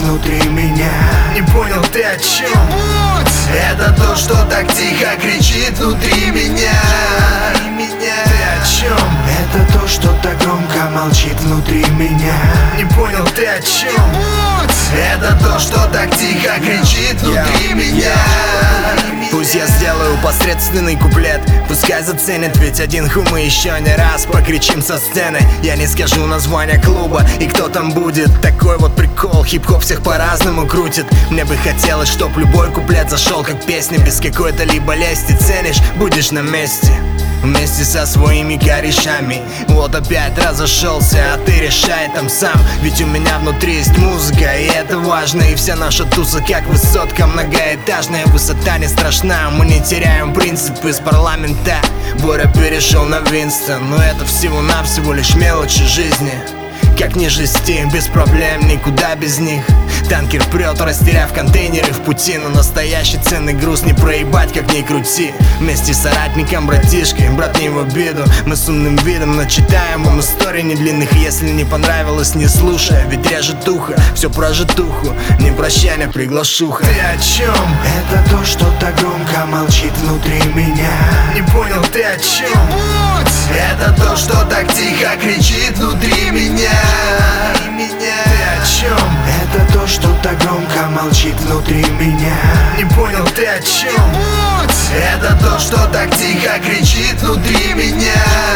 внутри меня. Не понял ты о чем? Это то, что так тихо кричит внутри меня. Ты о чем? Это то, что так громко молчит внутри меня. Не понял ты о чем? Это то, что так тихо кричит внутри меня. Пусть я сделаю посредственный куплет, пускай заценит, ведь один хум мы еще не раз покричим со сцены. Я не скажу название клуба и кто там будет. Такой вот прикол, хип-хоп всех по-разному крутит. Мне бы хотелось, чтоб любой куплет зашел как песня, без какой-то либо лести. Ценишь, будешь на месте вместе со своими корешами. Вот опять разошелся, а ты решай там сам. Ведь у меня внутри есть музыка, и это важно. И вся наша туса как высотка многоэтажная. Высота не страшна, мы не теряем принципы из парламента. Боря перешел на Винстон, но это всего-навсего лишь мелочи жизни. Как не жести, без проблем, никуда без них. Танкер прет, растеряв контейнеры в пути. Но настоящий ценный груз не проебать, как ни крути. Вместе с соратником, братишкой, брат не в обиду. Мы с умным видом начитаем вам истории недлинных. Если не понравилось, не слушай, ведь режет ухо. Все про житуху, не прощание, приглашуха. Ты о чем? Это то, что так громко молчит внутри меня. Не понял ты о чем? Это то, что так тихо кричит внутри меня. Ты о чем? Это то, что так громко молчит внутри меня. Не понял ты о чем? Это то, что так тихо кричит внутри меня.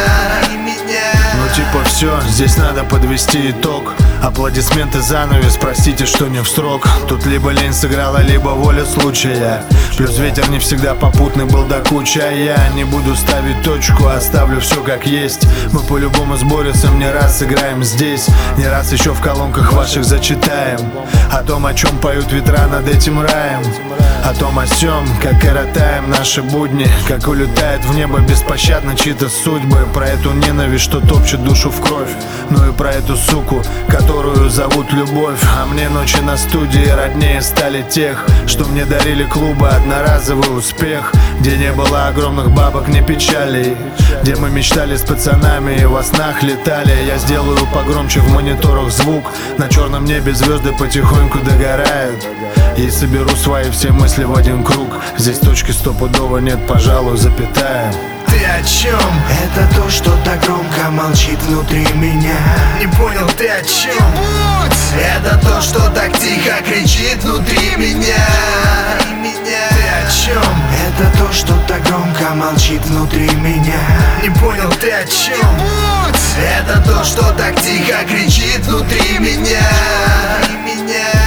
Ну типа все, здесь надо подвести итог. Аплодисменты, занавес, простите, что не в срок. Тут либо лень сыграла, либо воля случая. Плюс ветер не всегда попутный был до куча. Я не буду ставить точку, оставлю все как есть. Мы по-любому с Борисом не раз сыграем здесь. Не раз еще в колонках ваших зачитаем о том, о чем поют ветра над этим раем. О том, о сём, как коротаем наши будни. Как улетает в небо беспощадно чьи-то судьбы. Про эту ненависть, что топчет душу в кровь. Ну и про эту суку, которую зовут любовь. А мне ночи на студии роднее стали тех, что мне дарили клубы, одноразовый успех. Где не было огромных бабок, не печалей. Где мы мечтали с пацанами и во снах летали. Я сделаю погромче в мониторах звук. На черном небе звезды потихоньку догорают. И соберу свои все мысли в один круг. Здесь точки стопудово нет, пожалуй, запятая. Ты о чем? Это то, что так громко молчит внутри меня. Не понял ты о чем? Это то, что так тихо кричит внутри меня. Ты о чем? Это то, что так громко молчит внутри меня. Не понял ты о чем? Это то, что так тихо кричит внутри меня.